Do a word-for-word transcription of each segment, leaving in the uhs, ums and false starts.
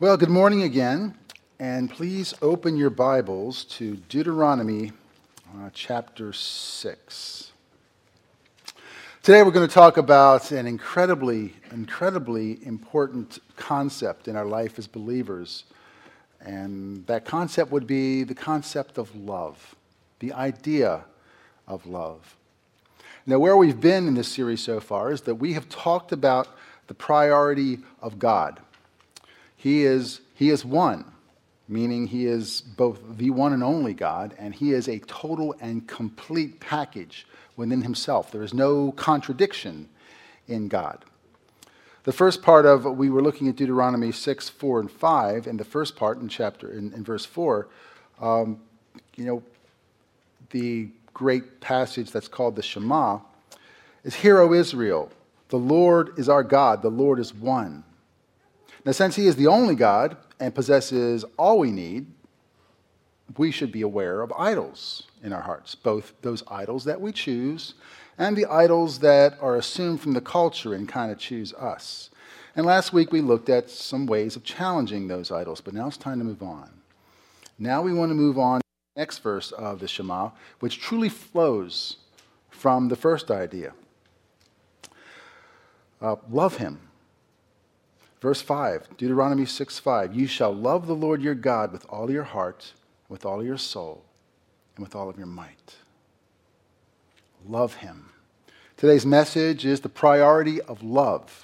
Well, good morning again, and please open your Bibles to Deuteronomy uh, chapter six. Today we're going to talk about an incredibly, incredibly important concept in our life as believers, and that concept would be the concept of love, the idea of love. Now, where we've been in this series so far is that we have talked about the priority of God. He is, he is one, meaning he is both the one and only God, and he is a total and complete package within himself. There is no contradiction in God. The first part of, we were looking at Deuteronomy six, four, and five, and the first part in chapter, in, in verse four, um, you know, the great passage that's called the Shema is, "Hear, O Israel, the Lord is our God, the Lord is one." Now, since he is the only God and possesses all we need, we should be aware of idols in our hearts, both those idols that we choose and the idols that are assumed from the culture and kind of choose us. And last week we looked at some ways of challenging those idols, but now it's time to move on. Now we want to move on to the next verse of the Shema, which truly flows from the first idea. Uh, love him. Verse five, Deuteronomy six five, "You shall love the Lord your God with all your heart, with all your soul, and with all of your might." Love him. Today's message is the priority of love.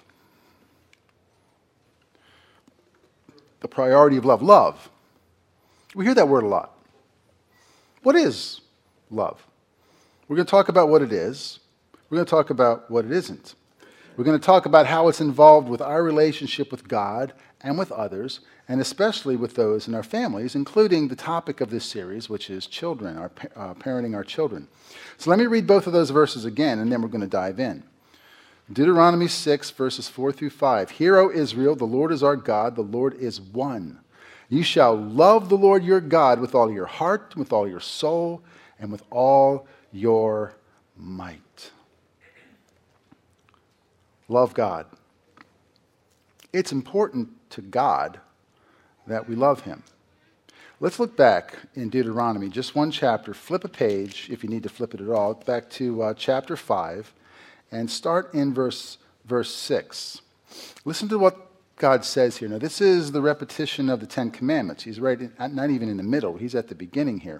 The priority of love. Love. We hear that word a lot. What is love? We're going to talk about what it is. We're going to talk about what it isn't. We're going to talk about how it's involved with our relationship with God and with others, and especially with those in our families, including the topic of this series, which is children, our uh, parenting our children. So let me read both of those verses again, and then we're going to dive in. Deuteronomy six, verses four through five. "Hear, O Israel, the Lord is our God, the Lord is one. You shall love the Lord your God with all your heart, with all your soul, and with all your might." Love God. It's important to God that we love him. Let's look back in Deuteronomy, just one chapter. Flip a page, if you need to flip it at all, back to uh, chapter five, and start in verse, verse six. Listen to what God says here. Now, this is the repetition of the Ten Commandments. He's right, in, not even in the middle. He's at the beginning here.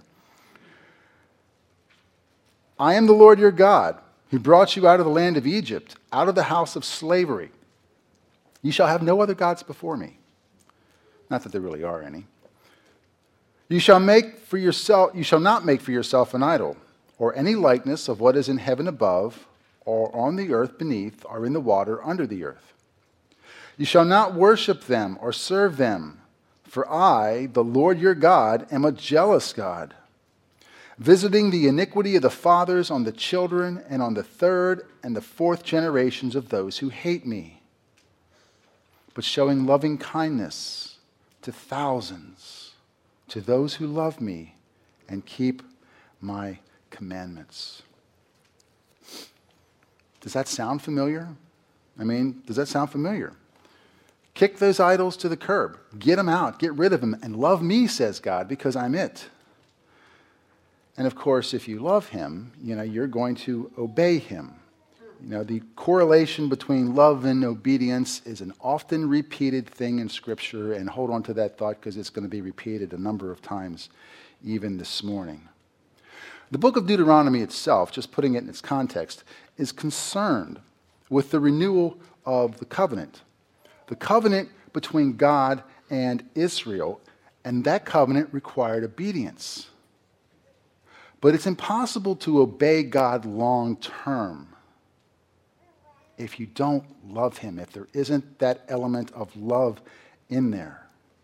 "I am the Lord your God, who brought you out of the land of Egypt, out of the house of slavery. You shall have no other gods before me." Not that there really are any. "You shall make for yourself, you shall not make for yourself an idol, or any likeness of what is in heaven above, or on the earth beneath, or in the water under the earth. You shall not worship them or serve them, for I, the Lord your God, am a jealous God, visiting the iniquity of the fathers on the children and on the third and the fourth generations of those who hate me, but showing loving kindness to thousands, to those who love me and keep my commandments." Does that sound familiar? I mean, does that sound familiar? Kick those idols to the curb. Get them out. Get rid of them. And love me, says God, because I'm it. And of course, if you love him, you know, you're going to obey him. You know, the correlation between love and obedience is an often repeated thing in Scripture, and hold on to that thought because it's going to be repeated a number of times even this morning. The book of Deuteronomy itself, just putting it in its context, is concerned with the renewal of the covenant. The covenant between God and Israel, and that covenant required obedience. But it's impossible to obey God long term if you don't love him, if there isn't that element of love in there.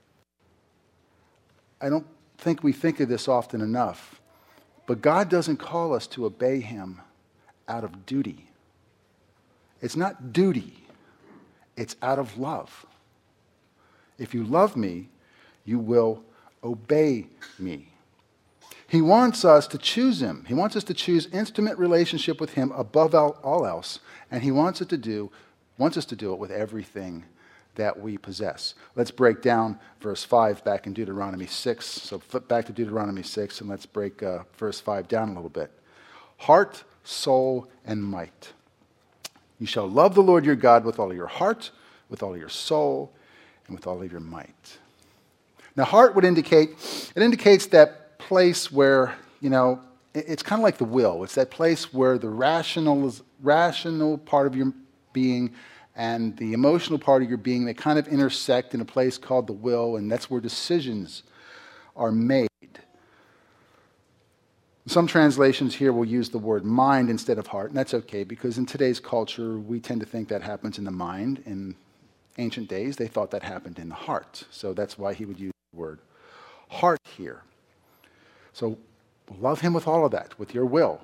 I don't think we think of this often enough, but God doesn't call us to obey him out of duty. It's not duty, it's out of love. If you love me, you will obey me. He wants us to choose him. He wants us to choose intimate relationship with him above all else, and he wants it to do, wants us to do it with everything that we possess. Let's break down verse five back in Deuteronomy six. So flip back to Deuteronomy six and let's break uh, verse five down a little bit. Heart, soul, and might. You shall love the Lord your God with all of your heart, with all of your soul, and with all of your might. Now, heart would indicate, it indicates that place where, you know, it's kind of like the will. It's that place where the rational, rational part of your being and the emotional part of your being, they kind of intersect in a place called the will, and that's where decisions are made. Some translations here will use the word mind instead of heart, and that's okay because in today's culture, we tend to think that happens in the mind. In ancient days, they thought that happened in the heart, so that's why he would use the word heart here. So love him with all of that, with your will.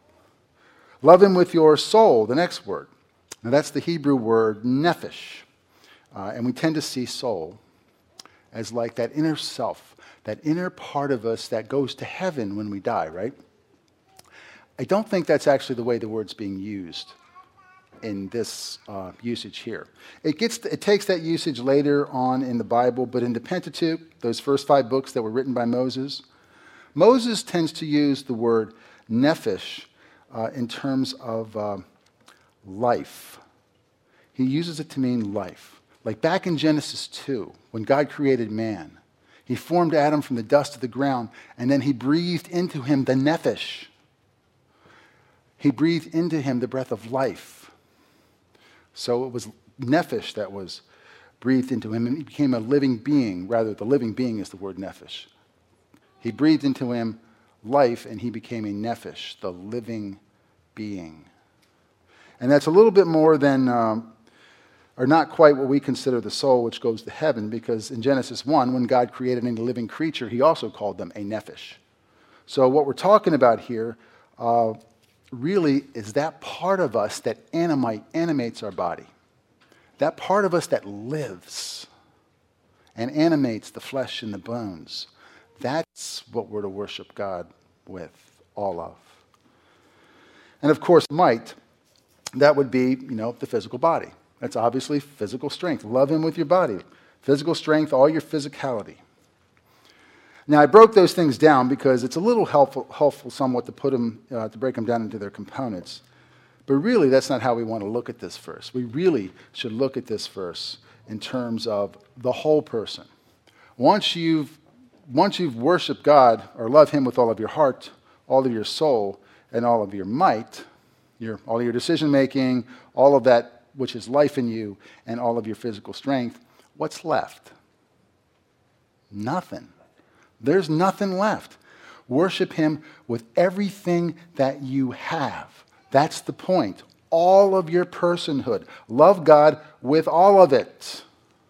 Love him with your soul, the next word. Now that's the Hebrew word nephesh. Uh, and we tend to see soul as like that inner self, that inner part of us that goes to heaven when we die, right? I don't think that's actually the way the word's being used in this uh, usage here. It gets, it takes that usage later on in the Bible, but in the Pentateuch, those first five books that were written by Moses, Moses tends to use the word nephesh uh, in terms of uh, life. He uses it to mean life. Like back in Genesis two, when God created man, he formed Adam from the dust of the ground, and then he breathed into him the nephesh. He breathed into him the breath of life. So it was nephesh that was breathed into him, and he became a living being. Rather, the living being is the word nephesh. He breathed into him life, and he became a nephesh, the living being. And that's a little bit more than, um, or not quite what we consider the soul, which goes to heaven, because in Genesis one, when God created any living creature, he also called them a nephesh. So what we're talking about here uh, really is that part of us that animate, animates our body. That part of us that lives and animates the flesh and the bones. That's what we're to worship God with, all of. And of course, might, that would be, you know, the physical body. That's obviously physical strength. Love him with your body. Physical strength, all your physicality. Now, I broke those things down because it's a little helpful, helpful somewhat to put them, uh, to break them down into their components. But really, that's not how we want to look at this verse. We really should look at this verse in terms of the whole person. Once you've, once you've worshiped God or love him with all of your heart, all of your soul, and all of your might, your, all your decision-making, all of that which is life in you, and all of your physical strength, what's left? Nothing. There's nothing left. Worship him with everything that you have. That's the point. All of your personhood. Love God with all of it.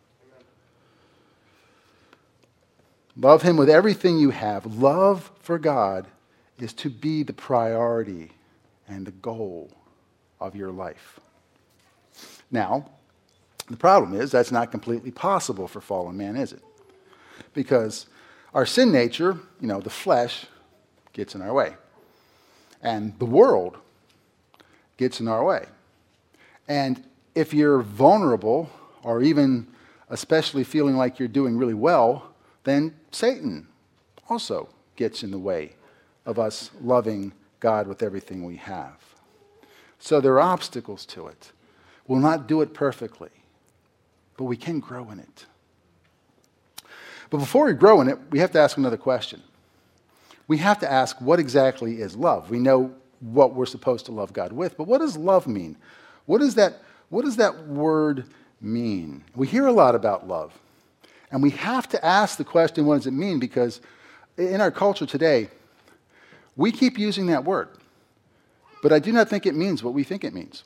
Love him with everything you have. Love for God is to be the priority and the goal of your life. Now, the problem is that's not completely possible for fallen man, is it? Because our sin nature, you know, the flesh, gets in our way. And the world gets in our way. And if you're vulnerable, or even especially feeling like you're doing really well, then Satan also gets in the way of us loving God with everything we have. So there are obstacles to it. We'll not do it perfectly, but we can grow in it. But before we grow in it, we have to ask another question. We have to ask, what exactly is love? We know what we're supposed to love God with, but what does love mean? What does that, what does that word mean? We hear a lot about love, and we have to ask the question, what does it mean? Because in our culture today, we keep using that word, but I do not think it means what we think it means.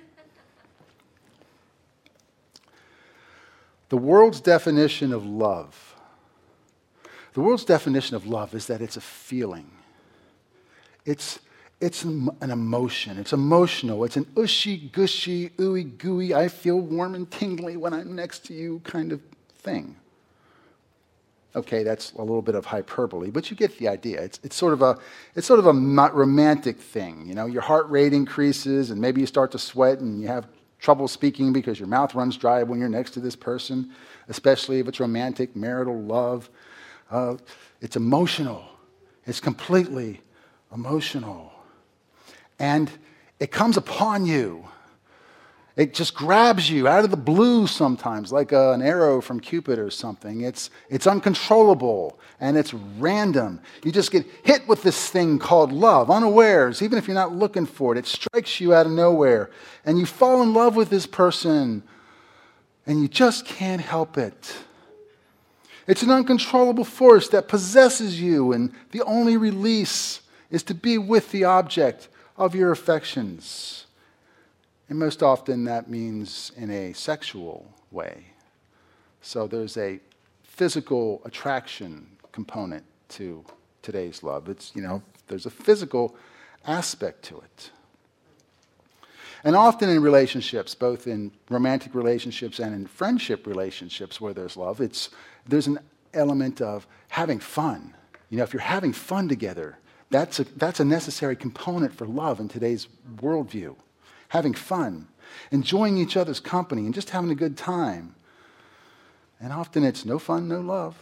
The world's definition of love, the world's definition of love is that it's a feeling. It's, it's an emotion. It's emotional. It's an ushy, gushy, ooey, gooey, I feel warm and tingly when I'm next to you kind of thing. Okay, that's a little bit of hyperbole, but you get the idea. It's, it's sort of a, it's sort of a romantic thing. You know, your heart rate increases, and maybe you start to sweat, and you have trouble speaking because your mouth runs dry when you're next to this person, especially if it's romantic, marital love. Uh, it's emotional. It's completely emotional. And it comes upon you. It just grabs you out of the blue sometimes, like a, an arrow from Cupid or something. It's, it's uncontrollable and it's random. You just get hit with this thing called love, unawares, even if you're not looking for it. It strikes you out of nowhere. And you fall in love with this person and you just can't help it. It's an uncontrollable force that possesses you, and the only release is to be with the object of your affections. And most often that means in a sexual way. So there's a physical attraction component to today's love. It's, you know, there's a physical aspect to it. And often in relationships, both in romantic relationships and in friendship relationships where there's love, it's there's an element of having fun. You know, if you're having fun together, that's a, that's a necessary component for love in today's worldview. Having fun, enjoying each other's company, and just having a good time. And often it's no fun, no love.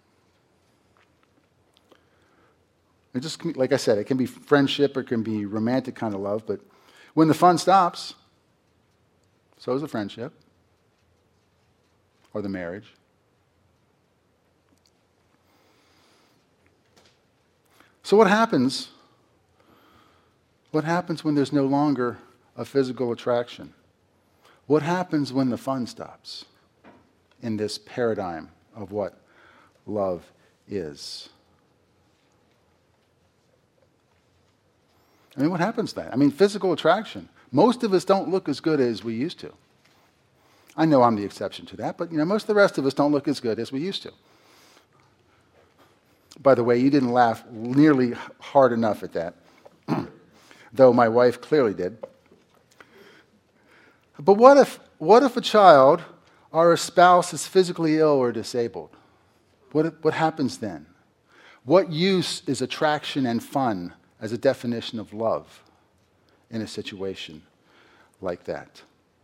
It just, like I said, it can be friendship or it can be romantic kind of love, but when the fun stops, so is the friendship or the marriage. So what happens? What happens when there's no longer a physical attraction? What happens when the fun stops in this paradigm of what love is? I mean, what happens then? I mean, physical attraction. Most of us don't look as good as we used to. I know I'm the exception to that, but you know, most of the rest of us don't look as good as we used to. By the way, you didn't laugh nearly hard enough at that, though my wife clearly did. But what if, what if a child or a spouse is physically ill or disabled? What, what happens then? What use is attraction and fun as a definition of love in a situation like that?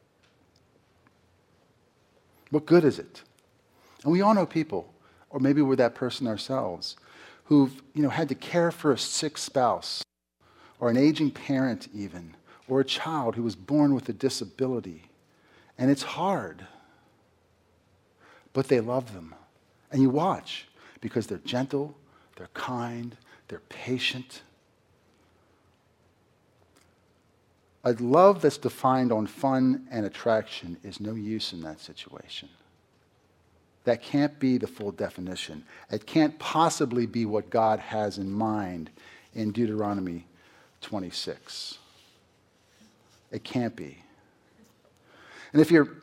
What good is it? And we all know people, or maybe we're that person ourselves, who've you know, had to care for a sick spouse, or an aging parent even, or a child who was born with a disability. And it's hard. But they love them. And you watch, because they're gentle, they're kind, they're patient. A love that's defined on fun and attraction is no use in that situation. That can't be the full definition. It can't possibly be what God has in mind in Deuteronomy twenty-six. It can't be. And if your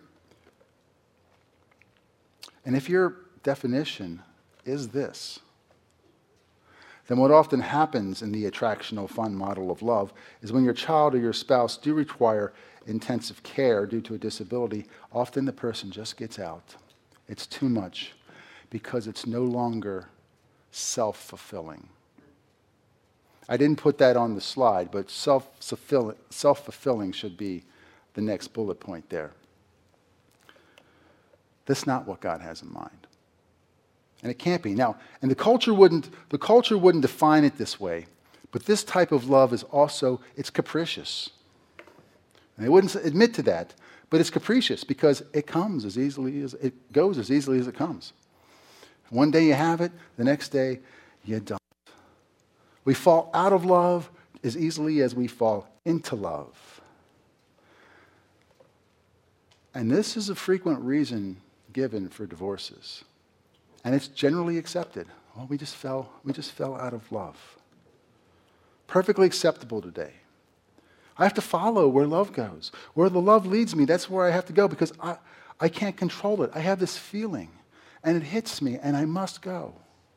and if your definition is this, then what often happens in the attractional fun model of love is when your child or your spouse do require intensive care due to a disability, often the person just gets out. It's too much because it's no longer self-fulfilling. I didn't put that on the slide, but self-fulfilling, self-fulfilling should be the next bullet point there. That's not what God has in mind. And it can't be. Now, and the culture wouldn't, the culture wouldn't define it this way, but this type of love is also, it's capricious. And they wouldn't admit to that, but it's capricious because it comes as easily as, it goes as easily as it comes. One day you have it, the next day you don't. We fall out of love as easily as we fall into love. And this is a frequent reason given for divorces. And it's generally accepted. Well, we just fell, we just fell out of love. Perfectly acceptable today. I have to follow where love goes. Where the love leads me, that's where I have to go because I, I can't control it. I have this feeling, and it hits me, and I must go.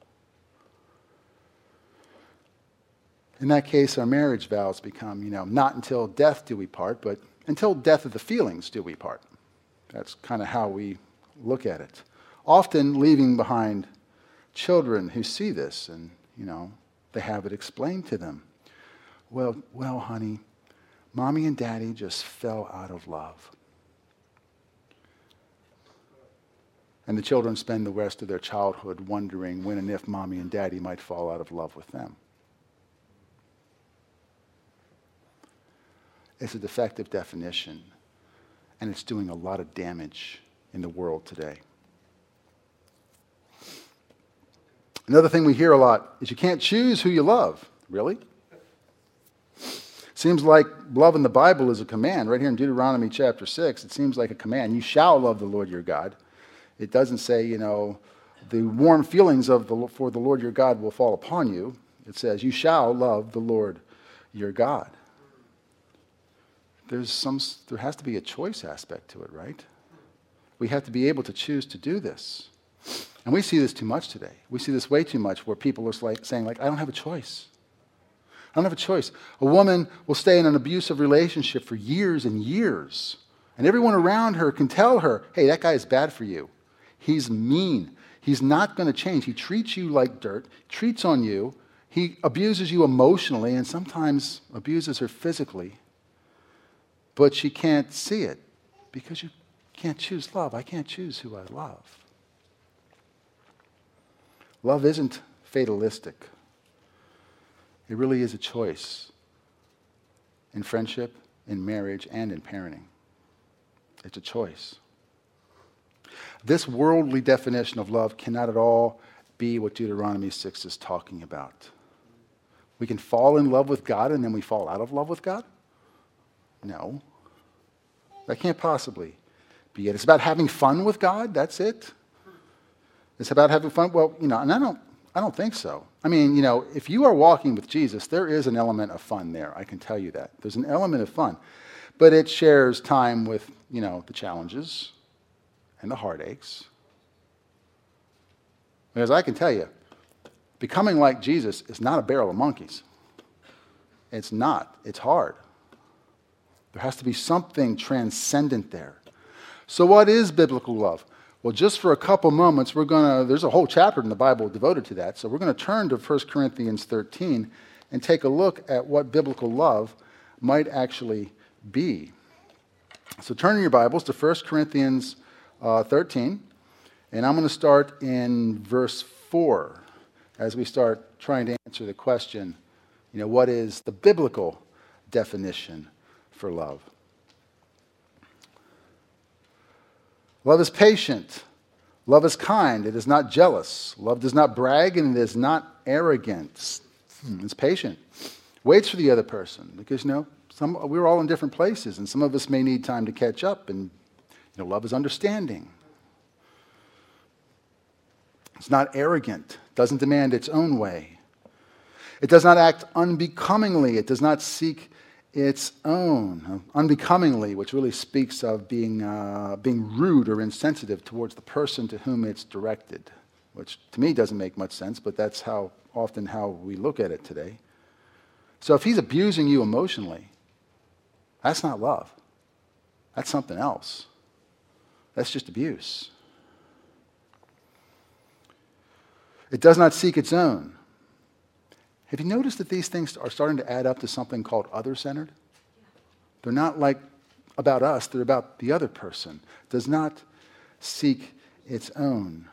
In that case, our marriage vows become, you know, not until death do we part, but until death of the feelings do we part. That's kind of how we look at it. Often leaving behind children who see this and, you know, they have it explained to them. Well, well, honey, Mommy and Daddy just fell out of love. And the children spend the rest of their childhood wondering when and if mommy and daddy might fall out of love with them. It's a defective definition, and it's doing a lot of damage in the world today. Another thing we hear a lot is you can't choose who you love. Really? Seems like love in the Bible is a command. Right here in Deuteronomy chapter six, it seems like a command. You shall love the Lord your God. It doesn't say, you know, the warm feelings of the, for the Lord your God will fall upon you. It says, you shall love the Lord your God. There's some, there has to be a choice aspect to it, right? We have to be able to choose to do this. And we see this too much today. We see this way too much where people are like saying, like, I don't have a choice. I don't have a choice. A woman will stay in an abusive relationship for years and years. And everyone around her can tell her, hey, that guy is bad for you. He's mean. He's not going to change. He treats you like dirt, treats on you. He abuses you emotionally and sometimes abuses her physically. But she can't see it because you can't choose love. I can't choose who I love. Love isn't fatalistic. It really is a choice in friendship, in marriage, and in parenting. It's a choice. This worldly definition of love cannot at all be what Deuteronomy six is talking about. We can fall in love with God and then we fall out of love with God? No. That can't possibly be it. It's about having fun with God, that's it. It's about having fun. Well, you know, and I don't I don't think so. I mean, you know, if you are walking with Jesus, there is an element of fun there. I can tell you that. There's an element of fun. But it shares time with, you know, the challenges and the heartaches. Because I can tell you, becoming like Jesus is not a barrel of monkeys. It's not. It's hard. There has to be something transcendent there. So what is biblical love? Well, just for a couple moments, we're going to, there's a whole chapter in the Bible devoted to that. So we're going to turn to First Corinthians thirteen and take a look at what biblical love might actually be. So turn in your Bibles to First Corinthians uh, thirteen, and I'm going to start in verse four as we start trying to answer the question, you know, what is the biblical definition for love? Love is patient. Love is kind. It is not jealous. Love does not brag, and it is not arrogant. It's patient. Waits for the other person because, you know, some, we're all in different places, and some of us may need time to catch up, and, you know, love is understanding. It's not arrogant. Doesn't demand its own way. It does not act unbecomingly. It does not seek its own, unbecomingly, which really speaks of being uh, being rude or insensitive towards the person to whom it's directed, which to me doesn't make much sense, but that's how often how we look at it today. So if he's abusing you emotionally, that's not love. That's something else. That's just abuse. It does not seek its own. Have you noticed that these things are starting to add up to something called other-centered? They're not like about us, they're about the other person. Does not seek its own.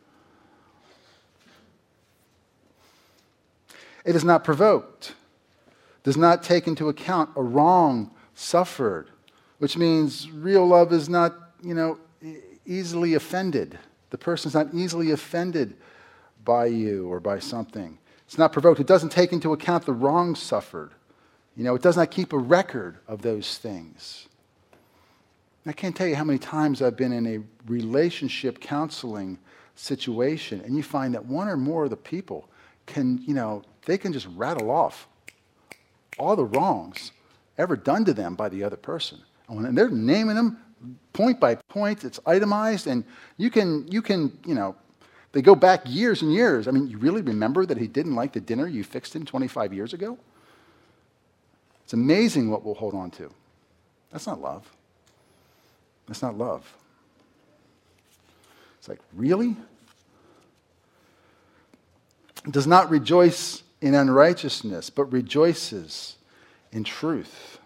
It is not provoked. Does not take into account a wrong suffered, which means real love is not, you know, easily offended. The person's not easily offended by you or by something. It's not provoked. It doesn't take into account the wrong suffered. You know, it does not keep a record of those things. I can't tell you how many times I've been in a relationship counseling situation, and you find that one or more of the people can, you know, they can just rattle off all the wrongs ever done to them by the other person. And when they're naming them point by point, it's itemized, and you can, you can, you know, they go back years and years. I mean, you really remember that he didn't like the dinner you fixed him twenty-five years ago? It's amazing what we'll hold on to. That's not love. That's not love. It's like, really? It does not rejoice in unrighteousness, but rejoices in truth.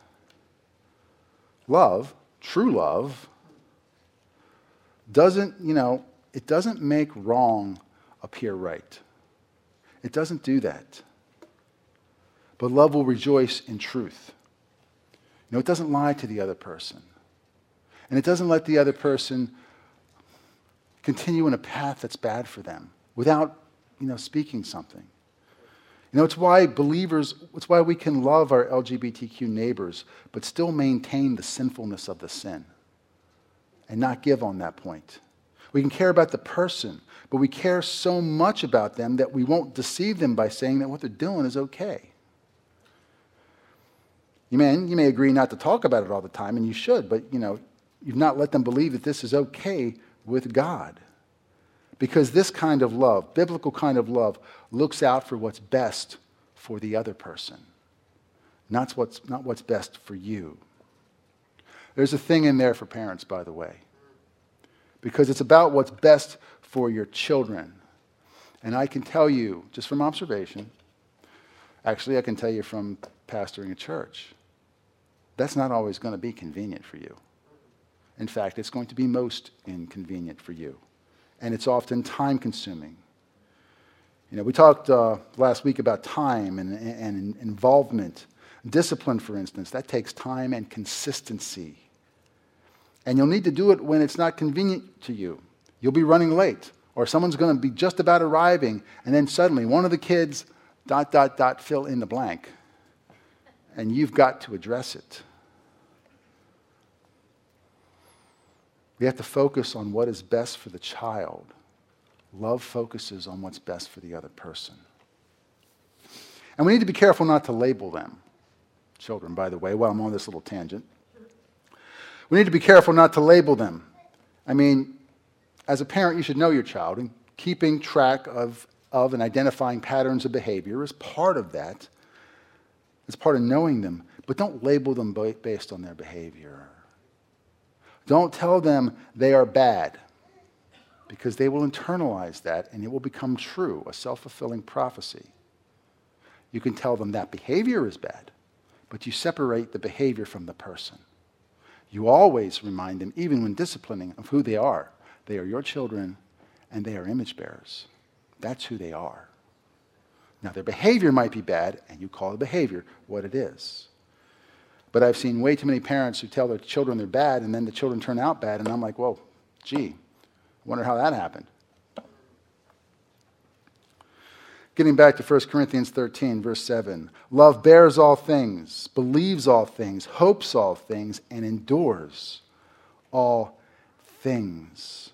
Love, true love, doesn't, you know, it doesn't make wrong appear right. It doesn't do that. But love will rejoice in truth. You know, it doesn't lie to the other person. And it doesn't let the other person continue in a path that's bad for them without, you know, speaking something. You know, it's why believers, it's why we can love our L G B T Q neighbors, but still maintain the sinfulness of the sin and not give on that point. We can care about the person, but we care so much about them that we won't deceive them by saying that what they're doing is okay. You may, you may agree not to talk about it all the time, and you should, but, you know, you've not let them believe that this is okay with God. Because this kind of love, biblical kind of love, looks out for what's best for the other person, not what's, not what's best for you. There's a thing in there for parents, by the way, because it's about what's best for your children. And I can tell you, just from observation, actually I can tell you from pastoring a church, that's not always going to be convenient for you. In fact, it's going to be most inconvenient for you. And it's often time-consuming. You know, we talked uh, last week about time and, and involvement. Discipline, for instance, that takes time and consistency. And you'll need to do it when it's not convenient to you. You'll be running late, or someone's going to be just about arriving, and then suddenly one of the kids, dot, dot, dot, fill in the blank. And you've got to address it. We have to focus on what is best for the child. Love focuses on what's best for the other person. And we need to be careful not to label them. Children, by the way, while I'm on this little tangent. We need to be careful not to label them. I mean, as a parent, you should know your child, and keeping track of, of and identifying patterns of behavior is part of that. It's part of knowing them. But don't label them based on their behavior. Don't tell them they are bad, because they will internalize that and it will become true, a self-fulfilling prophecy. You can tell them that behavior is bad, but you separate the behavior from the person. You always remind them, even when disciplining, of who they are. They are your children and they are image bearers. That's who they are. Now, their behavior might be bad, and you call the behavior what it is. But I've seen way too many parents who tell their children they're bad, and then the children turn out bad, and I'm like, whoa, gee, I wonder how that happened. Getting back to First Corinthians thirteen, verse seven. Love bears all things, believes all things, hopes all things, and endures all things.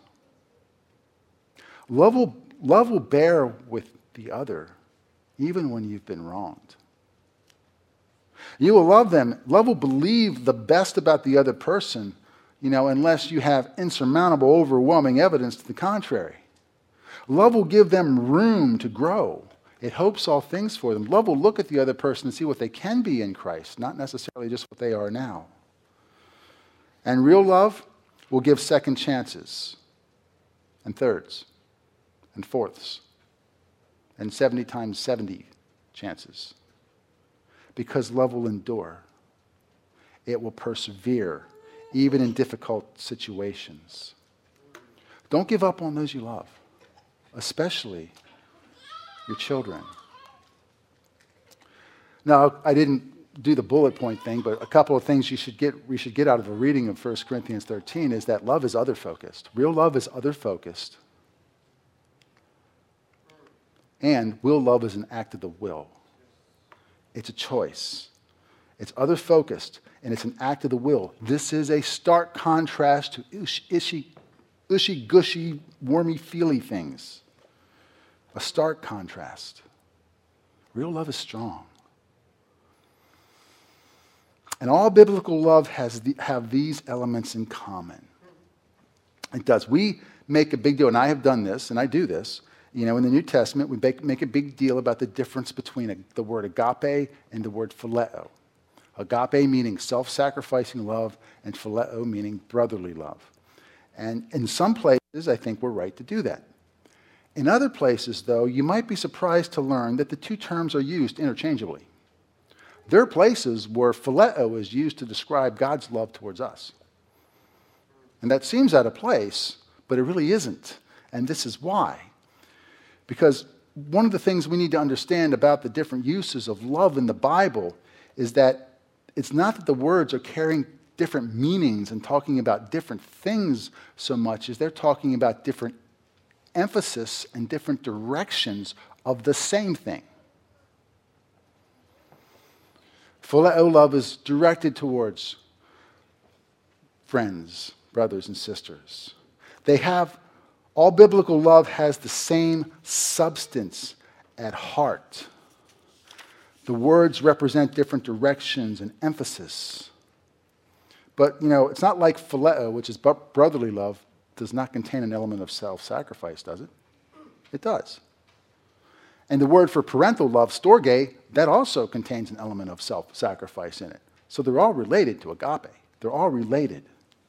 Love will, love will bear with the other, even when you've been wronged. You will love them. Love will believe the best about the other person, you know, unless you have insurmountable, overwhelming evidence to the contrary. Love will give them room to grow. It hopes all things for them. Love will look at the other person and see what they can be in Christ, not necessarily just what they are now. And real love will give second chances, and thirds, and fourths, and seventy times seventy chances. Because love will endure. It will persevere, even in difficult situations. Don't give up on those you love, especially your children. Now, I didn't do the bullet point thing, but a couple of things you should get, we should get out of a reading of First Corinthians thirteen is that love is other-focused. Real love is other-focused. And real love is an act of the will. It's a choice. It's other-focused, and it's an act of the will. This is a stark contrast to ishy, ushy, gushy, wormy, feely things. A stark contrast. Real love is strong. And all biblical love has the, have these elements in common. It does. We make a big deal, and I have done this, and I do this. You know, in the New Testament, we make, make a big deal about the difference between a, the word agape and the word phileo. Agape meaning self-sacrificing love, and phileo meaning brotherly love. And in some places, I think we're right to do that. In other places, though, you might be surprised to learn that the two terms are used interchangeably. There are places where phileo is used to describe God's love towards us. And that seems out of place, but it really isn't. And this is why. Because one of the things we need to understand about the different uses of love in the Bible is that it's not that the words are carrying different meanings and talking about different things so much as they're talking about different emphasis and different directions of the same thing. Phileo love is directed towards friends, brothers, and sisters. They have, all biblical love has the same substance at heart. The words represent different directions and emphasis. But, you know, it's not like phileo, which is brotherly love, does not contain an element of self-sacrifice, does it? It does. And the word for parental love, storge, that also contains an element of self-sacrifice in it. So they're all related to agape. They're all related.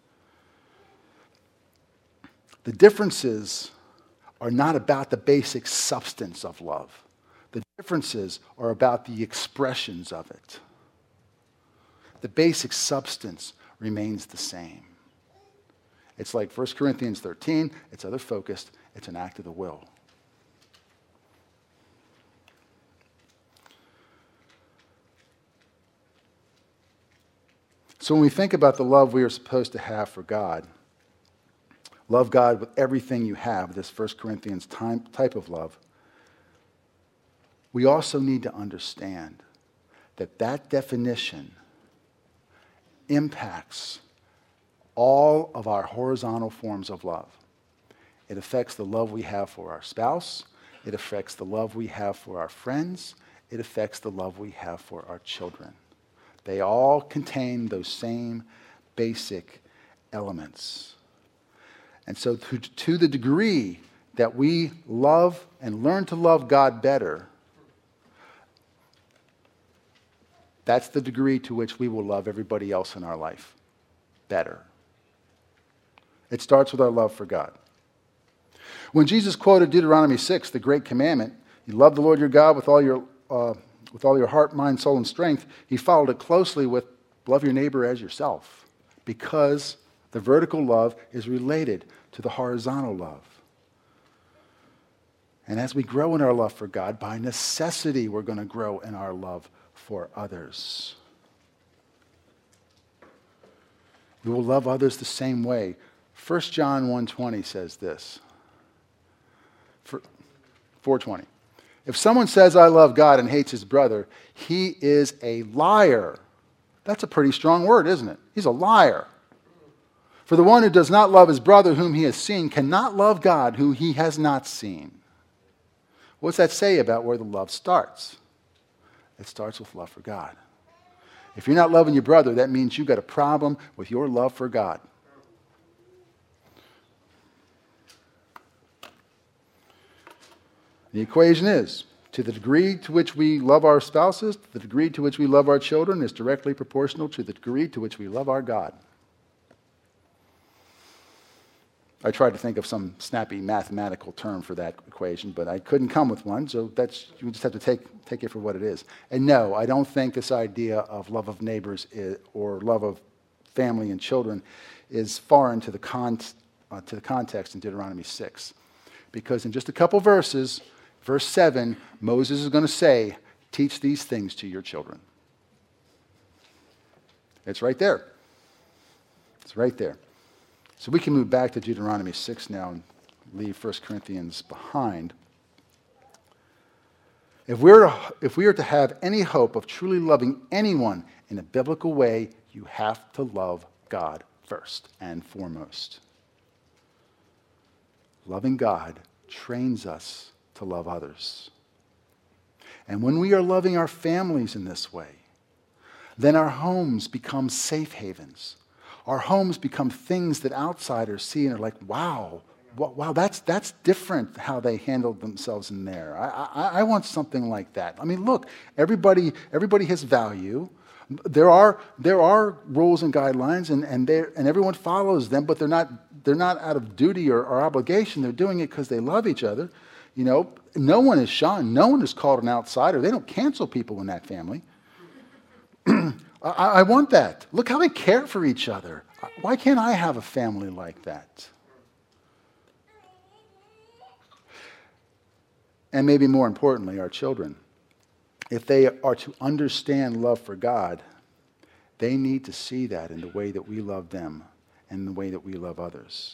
The differences are not about the basic substance of love. The differences are about the expressions of it. The basic substance remains the same. It's like First Corinthians thirteen, it's other focused, it's an act of the will. So when we think about the love we are supposed to have for God, love God with everything you have, this First Corinthians type of love, we also need to understand that that definition impacts all of our horizontal forms of love. It affects the love we have for our spouse. It affects the love we have for our friends. It affects the love we have for our children. They all contain those same basic elements. And so to, to the degree that we love and learn to love God better, that's the degree to which we will love everybody else in our life better. It starts with our love for God. When Jesus quoted Deuteronomy six, the great commandment, you love the Lord your God with all your uh, with all your heart, mind, soul, and strength, he followed it closely with love your neighbor as yourself, because the vertical love is related to the horizontal love. And as we grow in our love for God, by necessity, we're going to grow in our love for others. We will love others the same way. First John one twenty says this. four twenty. If someone says, I love God and hates his brother, he is a liar. That's a pretty strong word, isn't it? He's a liar. For the one who does not love his brother whom he has seen cannot love God who he has not seen. What's that say about where the love starts? It starts with love for God. If you're not loving your brother, that means you've got a problem with your love for God. The equation is, to the degree to which we love our spouses, the degree to which we love our children is directly proportional to the degree to which we love our God. I tried to think of some snappy mathematical term for that equation, but I couldn't come with one, so that's, you just have to take, take it for what it is. And no, I don't think this idea of love of neighbors is, or love of family and children is foreign to the, con, uh, to the context in Deuteronomy six. Because in just a couple verses, verse seven, Moses is going to say, teach these things to your children. It's right there. It's right there. So we can move back to Deuteronomy six now and leave First Corinthians behind. If we're, if we are to have any hope of truly loving anyone in a biblical way, you have to love God first and foremost. Loving God trains us to love others. And when we are loving our families in this way, then our homes become safe havens. Our homes become things that outsiders see and are like, wow, wow, that's that's different how they handled themselves in there. I, I, I want something like that. I mean, look, everybody everybody has value. There are there are rules and guidelines, and and they and everyone follows them, but they're not they're not out of duty or, or obligation. They're doing it because they love each other. You know, no one is shunned. No one is called an outsider. They don't cancel people in that family. I, I want that. Look how they care for each other. Why can't I have a family like that? and maybe more importantly, our children, if they are to understand love for God, they need to see that in the way that we love them and the way that we love others.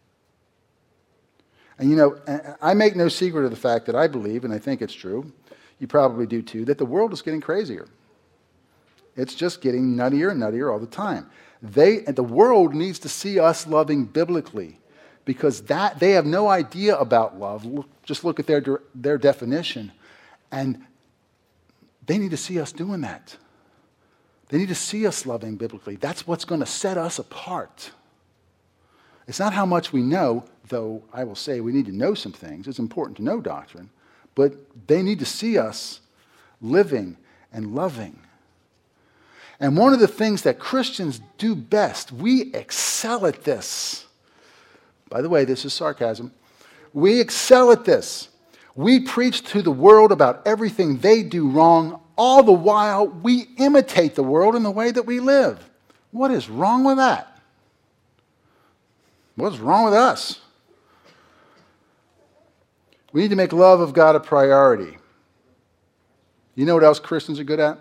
And you know, I make no secret of the fact that I believe, and I think it's true, you probably do too, that the world is getting crazier. It's just getting nuttier and nuttier all the time. They, the world needs to see us loving biblically, because that they have no idea about love. Just look at their, their definition, and they need to see us doing that. They need to see us loving biblically. That's what's going to set us apart. It's not how much we know, though I will say we need to know some things. It's important to know doctrine. But they need to see us living and loving. And one of the things that Christians do best, we excel at this. By the way, this is sarcasm. We excel at this. We preach to the world about everything they do wrong. All the while, we imitate the world in the way that we live. What is wrong with that? What's wrong with us? We need to make love of God a priority. You know what else Christians are good at?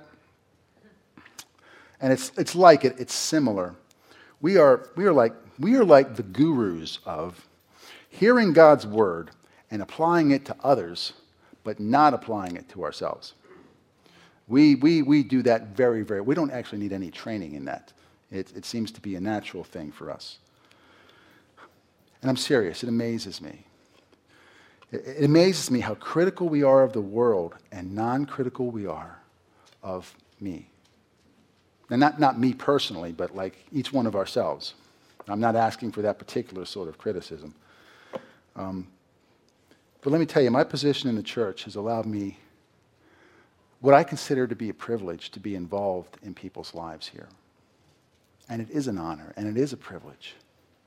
And it's it's like it, it's similar. We are we are like we are like the gurus of hearing God's word and applying it to others, but not applying it to ourselves. We we we do that very, very. We don't actually need any training in that. It it seems to be a natural thing for us. And I'm serious, it amazes me. It, it amazes me how critical we are of the world and non-critical we are of me. And not, not me personally, but like each one of ourselves. I'm not asking for that particular sort of criticism. Um, but let me tell you, my position in the church has allowed me what I consider to be a privilege to be involved in people's lives here. And it is an honor, and it is a privilege.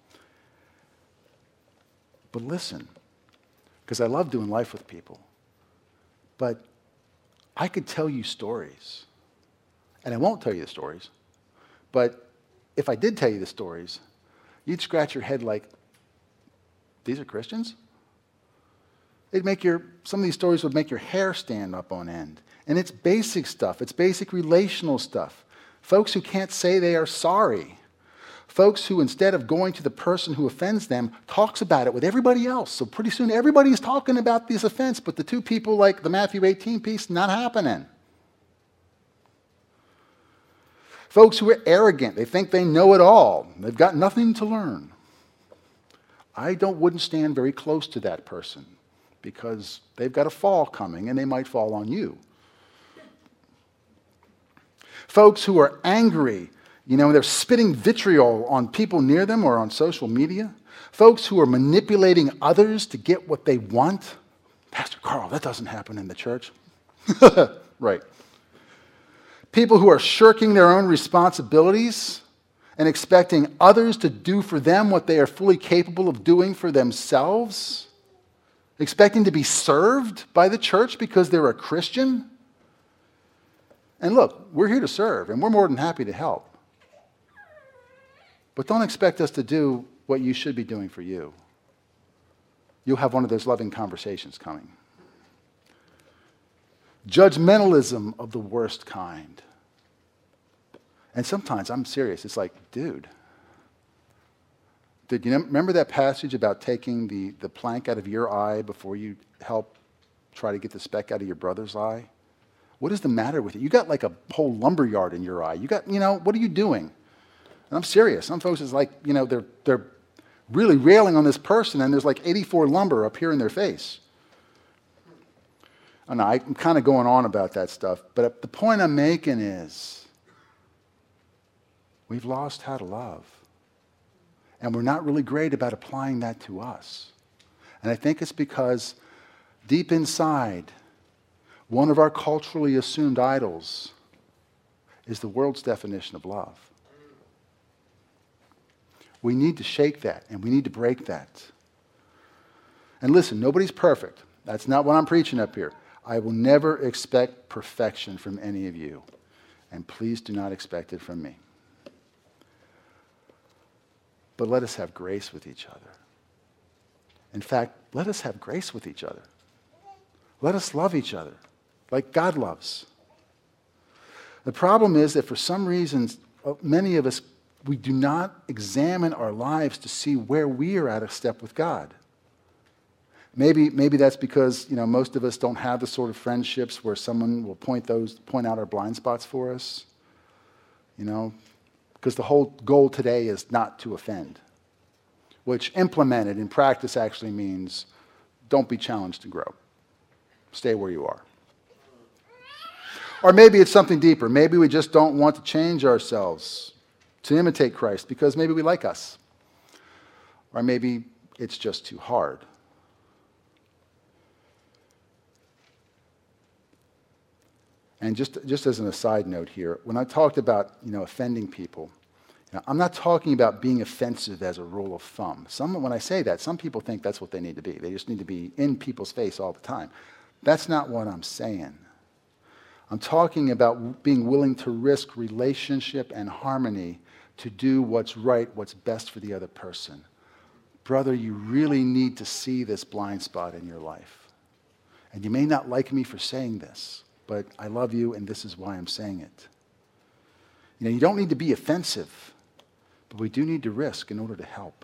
But listen, because I love doing life with people, but I could tell you stories. And I won't tell you the stories, but if I did tell you the stories, you'd scratch your head like, these are Christians? It'd make your, some of these stories would make your hair stand up on end. And it's basic stuff. It's basic relational stuff. Folks who can't say they are sorry. Folks who, instead of going to the person who offends them, talks about it with everybody else. So pretty soon everybody's talking about this offense, but the two people like the Matthew eighteen piece, not happening. Folks who are arrogant. They think they know it all. They've got nothing to learn. I don't, wouldn't stand very close to that person because they've got a fall coming and they might fall on you. Folks who are angry, you know, they're spitting vitriol on people near them or on social media. Folks who are manipulating others to get what they want. Pastor Carl, that doesn't happen in the church. Right. People who are shirking their own responsibilities and expecting others to do for them what they are fully capable of doing for themselves. Expecting to be served by the church because they're a Christian. And look, we're here to serve, and we're more than happy to help. But don't expect us to do what you should be doing for you. You'll have one of those loving conversations coming. Judgmentalism of the worst kind. And sometimes, I'm serious, it's like, dude, did you remember that passage about taking the, the plank out of your eye before you help try to get the speck out of your brother's eye? What is the matter with you? You got like a whole lumberyard in your eye. You got, you know, what are you doing? And I'm serious. Some folks is like, you know, they're they're really railing on this person, and there's like eighty-four lumber up here in their face. I know, I'm kind of going on about that stuff, but the point I'm making is we've lost how to love. And we're not really great about applying that to us. And I think it's because deep inside, one of our culturally assumed idols is the world's definition of love. We need to shake that, and we need to break that. And listen, nobody's perfect. That's not what I'm preaching up here. I will never expect perfection from any of you. And please do not expect it from me. But let us have grace with each other. In fact, let us have grace with each other. Let us love each other like God loves. The problem is that for some reasons, many of us, we do not examine our lives to see where we are out of step with God. Maybe, maybe that's because, you know, most of us don't have the sort of friendships where someone will point those, point out our blind spots for us. You know, because the whole goal today is not to offend, which implemented in practice actually means don't be challenged to grow. Stay where you are. Or maybe it's something deeper. Maybe we just don't want to change ourselves to imitate Christ because maybe we like us. Or maybe it's just too hard. And just, just as an aside note here, when I talked about, you know, offending people, you know, I'm not talking about being offensive as a rule of thumb. Some, when I say that, some people think that's what they need to be. They just need to be in people's face all the time. That's not what I'm saying. I'm talking about being willing to risk relationship and harmony to do what's right, what's best for the other person. Brother, you really need to see this blind spot in your life. And you may not like me for saying this, but I love you, and this is why I'm saying it. You know, you don't need to be offensive, but we do need to risk in order to help.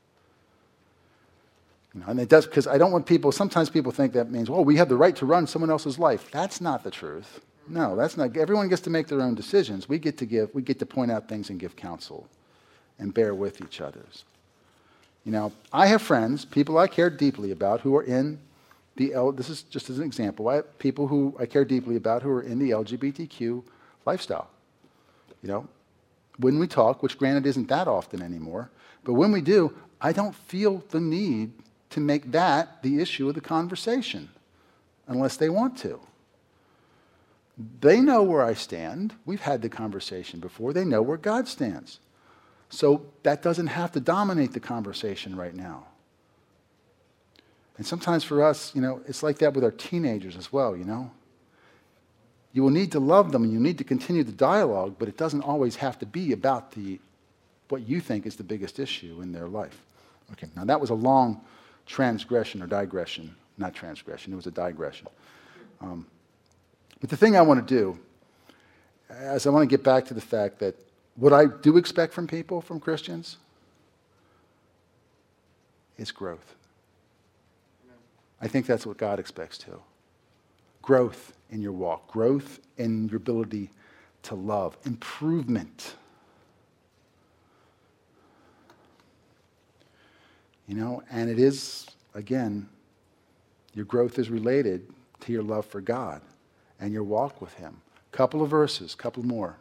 You know, and it does, because I don't want people, sometimes people think that means, well, we have the right to run someone else's life. That's not the truth. No, that's not. Everyone gets to make their own decisions. We get to give, we get to point out things and give counsel and bear with each other's. You know, I have friends, people I care deeply about, who are in the L, this is just as an example, I have people who I care deeply about who are in the L G B T Q lifestyle. You know, when we talk, which granted isn't that often anymore, but when we do, I don't feel the need to make that the issue of the conversation unless they want to. They know where I stand. We've had the conversation before. They know where God stands. So that doesn't have to dominate the conversation right now. And sometimes for us, you know, it's like that with our teenagers as well, you know. You will need to love them and you need to continue the dialogue, but it doesn't always have to be about the what you think is the biggest issue in their life. Okay, now that was a long transgression or digression. Not transgression, it was a digression. Um, but the thing I want to do, is I want to get back to the fact that what I do expect from people, from Christians, is growth. I think that's what God expects too. Growth in your walk, growth in your ability to love, improvement. You know, and it is, again, your growth is related to your love for God and your walk with Him. Couple of verses, couple more.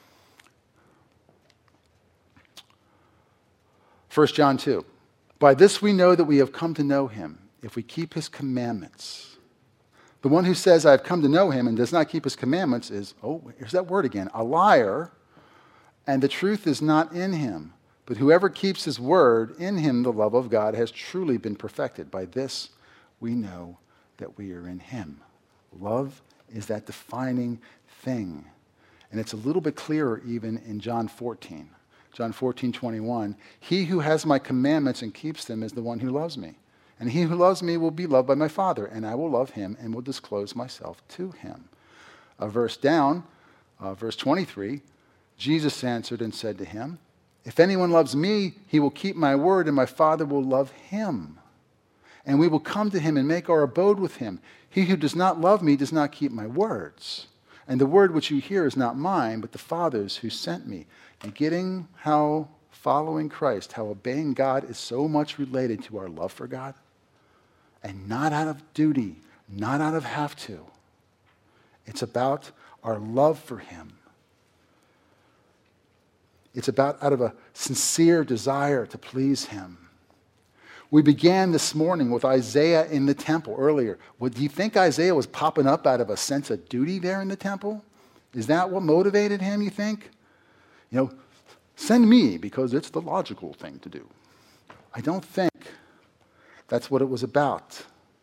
First John two. By this we know that we have come to know Him, if we keep His commandments. The one who says, I have come to know Him and does not keep His commandments is, oh, here's that word again, a liar, and the truth is not in him. But whoever keeps His word, in him the love of God has truly been perfected. By this we know that we are in Him. Love is that defining thing. And it's a little bit clearer even in John fourteen. John fourteen, twenty-one. He who has my commandments and keeps them is the one who loves me. And he who loves me will be loved by my Father, and I will love him and will disclose myself to him. A verse down, uh, verse twenty-three, Jesus answered and said to him, if anyone loves me, he will keep my word, and my Father will love him. And we will come to him and make our abode with him. He who does not love me does not keep my words. And the word which you hear is not mine, but the Father's who sent me. And getting how following Christ, how obeying God is so much related to our love for God, and not out of duty, not out of have to. It's about our love for Him. It's about out of a sincere desire to please Him. We began this morning with Isaiah in the temple earlier. Well, do you think Isaiah was popping up out of a sense of duty there in the temple? Is that what motivated him, you think? You know, send me because it's the logical thing to do. I don't think that's what it was about.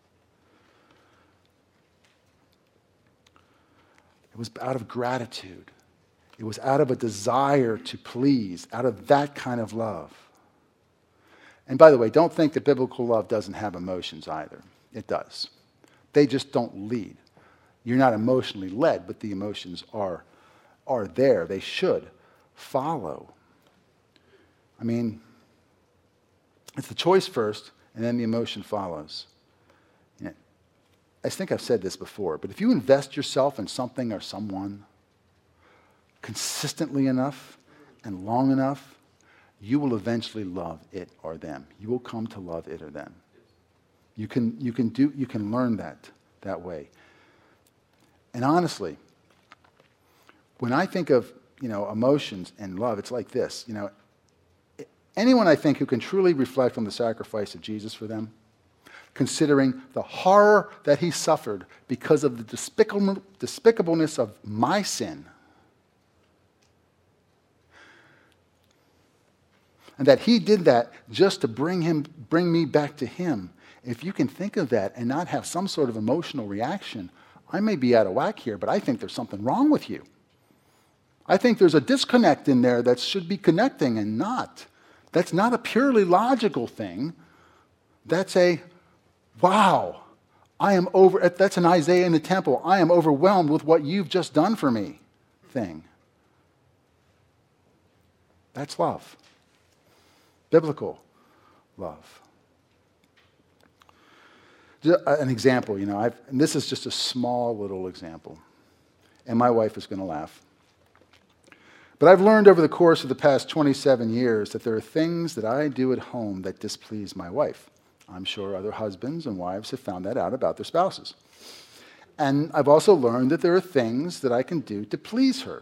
It was out of gratitude. It was out of a desire to please, out of that kind of love. And by the way, don't think that biblical love doesn't have emotions either. It does. They just don't lead. You're not emotionally led, but the emotions are, are there. They should follow. I mean, it's the choice first, and then the emotion follows. You know, I think I've said this before, but if you invest yourself in something or someone consistently enough and long enough, you will eventually love it or them. You will come to love it or them. You can, you can do, you can learn that that way. And honestly, when I think of, you know, emotions and love, it's like this. You know, anyone I think who can truly reflect on the sacrifice of Jesus for them, considering the horror that he suffered because of the despicable, despicableness of my sin, and that he did that just to bring him, bring me back to him. If you can think of that and not have some sort of emotional reaction, I may be out of whack here, but I think there's something wrong with you. I think there's a disconnect in there that should be connecting and not. That's not a purely logical thing. That's a, wow, I am over, that's an Isaiah in the temple. I am overwhelmed with what you've just done for me thing. That's love. Biblical love. An example, you know, I've, and this is just a small little example, and my wife is going to laugh. But I've learned over the course of the past twenty-seven years that there are things that I do at home that displease my wife. I'm sure other husbands and wives have found that out about their spouses. And I've also learned that there are things that I can do to please her.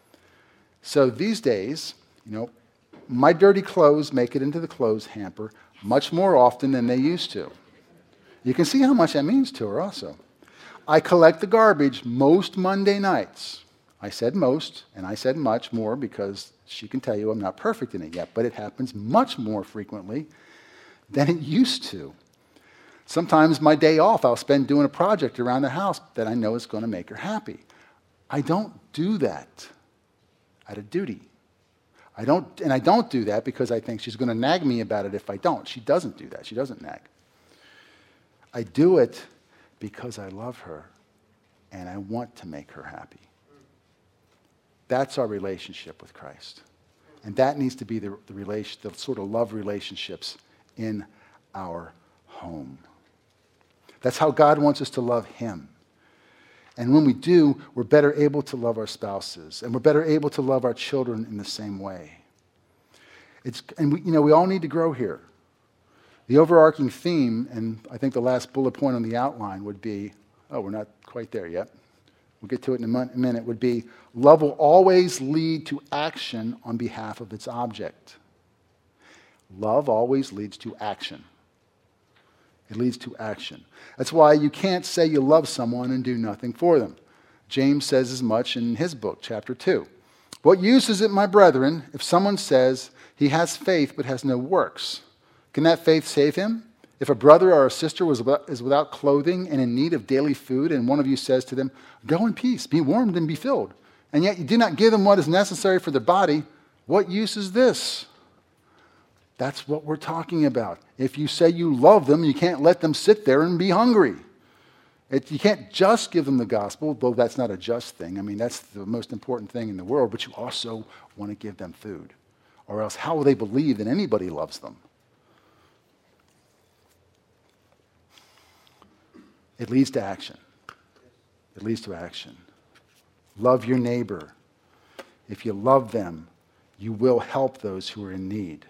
So these days, you know, my dirty clothes make it into the clothes hamper much more often than they used to. You can see how much that means to her also. I collect the garbage most Monday nights. I said most, and I said much more because she can tell you I'm not perfect in it yet, but it happens much more frequently than it used to. Sometimes my day off I'll spend doing a project around the house that I know is going to make her happy. I don't do that out of duty. I don't, and I don't do that because I think she's going to nag me about it if I don't. She doesn't do that. She doesn't nag. I do it because I love her and I want to make her happy. That's our relationship with Christ. And that needs to be the, the, relation, the sort of love relationships in our home. That's how God wants us to love him. And when we do, we're better able to love our spouses, and we're better able to love our children in the same way. It's, and we, you know, we all need to grow here. The overarching theme, and I think the last bullet point on the outline would be, oh, we're not quite there yet. We'll get to it in a minute, would be, love will always lead to action on behalf of its object. Love always leads to action. It leads to action. That's why you can't say you love someone and do nothing for them. James says as much in his book, chapter two. What use is it, my brethren, if someone says he has faith but has no works? Can that faith save him? If a brother or a sister was without, is without clothing and in need of daily food, and one of you says to them, go in peace, be warmed and be filled, and yet you do not give them what is necessary for their body, what use is this? That's what we're talking about. If you say you love them, you can't let them sit there and be hungry. It, you can't just give them the gospel, though that's not a just thing. I mean, that's the most important thing in the world, but you also want to give them food. Or else how will they believe that anybody loves them? It leads to action. It leads to action. Love your neighbor. If you love them, you will help those who are in need.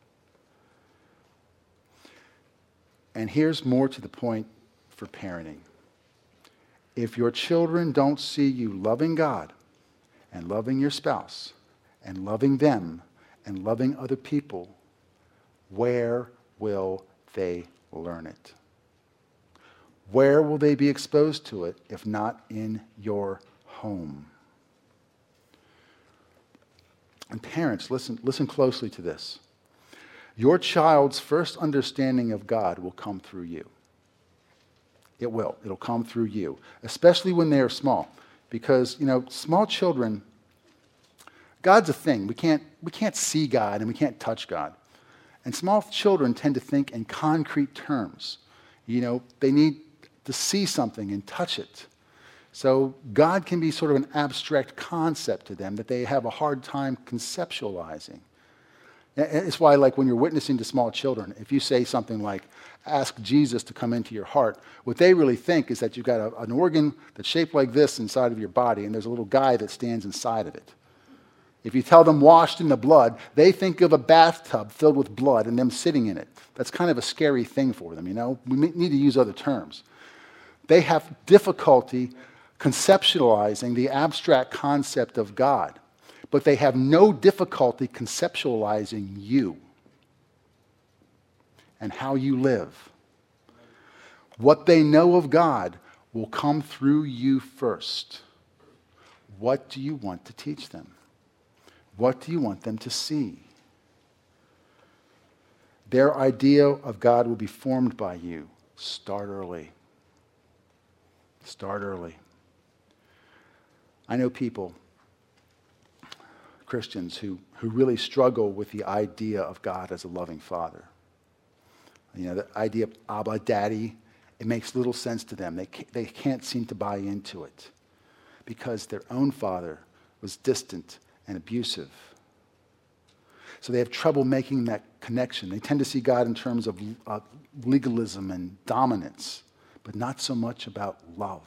And here's more to the point for parenting. If your children don't see you loving God and loving your spouse and loving them and loving other people, where will they learn it? Where will they be exposed to it if not in your home? And parents, listen, listen closely to this. Your child's first understanding of God will come through you. It will. It'll come through you, especially when they are small. Because, you know, small children, God's a thing. We can't, we can't see God and we can't touch God. And small children tend to think in concrete terms. You know, they need to see something and touch it. So God can be sort of an abstract concept to them that they have a hard time conceptualizing. It's why, like, when you're witnessing to small children, if you say something like, ask Jesus to come into your heart, what they really think is that you've got a, an organ that's shaped like this inside of your body, and there's a little guy that stands inside of it. If you tell them washed in the blood, they think of a bathtub filled with blood and them sitting in it. That's kind of a scary thing for them, you know? We need to use other terms. They have difficulty conceptualizing the abstract concept of God, but they have no difficulty conceptualizing you and how you live. What they know of God will come through you first. What do you want to teach them? What do you want them to see? Their idea of God will be formed by you. Start early. Start early. I know people, Christians, who, who really struggle with the idea of God as a loving Father. You know, the idea of Abba, Daddy, it makes little sense to them. They can't, they can't seem to buy into it because their own father was distant and abusive. So they have trouble making that connection. They tend to see God in terms of uh, legalism and dominance, but not so much about love.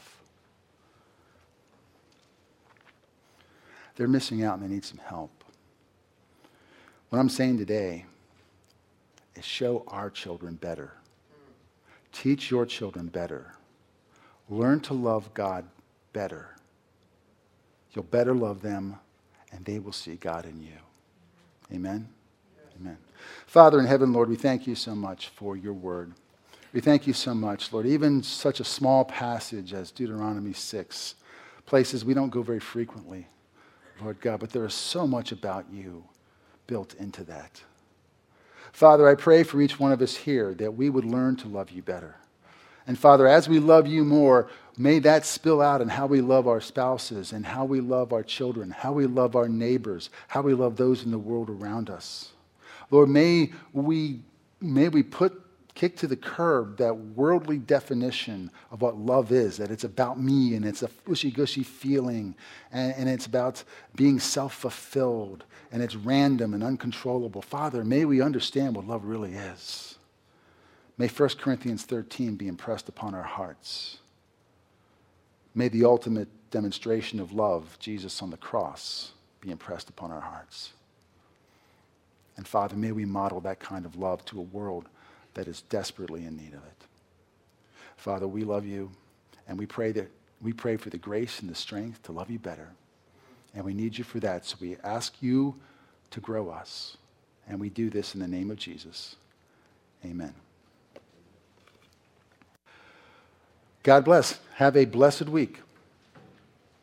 They're missing out and they need some help. What I'm saying today is show our children better. Teach your children better. Learn to love God better. You'll better love them, and they will see God in you. Amen? Yes. Amen. Father in heaven, Lord, we thank you so much for your word. We thank you so much, Lord. Even such a small passage as Deuteronomy six, places we don't go very frequently, Lord God, but there is so much about you built into that. Father, I pray for each one of us here that we would learn to love you better. And Father, as we love you more, may that spill out in how we love our spouses and how we love our children, how we love our neighbors, how we love those in the world around us. Lord, may we, may we put, kick to the curb that worldly definition of what love is, that it's about me and it's a wishy-gushy feeling and, and it's about being self-fulfilled and it's random and uncontrollable. Father, may we understand what love really is. May First Corinthians thirteen be impressed upon our hearts. May the ultimate demonstration of love, Jesus on the cross, be impressed upon our hearts. And Father, may we model that kind of love to a world that is desperately in need of it. Father, we love you, and we pray that we pray for the grace and the strength to love you better. And we need you for that. So we ask you to grow us. And we do this in the name of Jesus. Amen. God bless. Have a blessed week.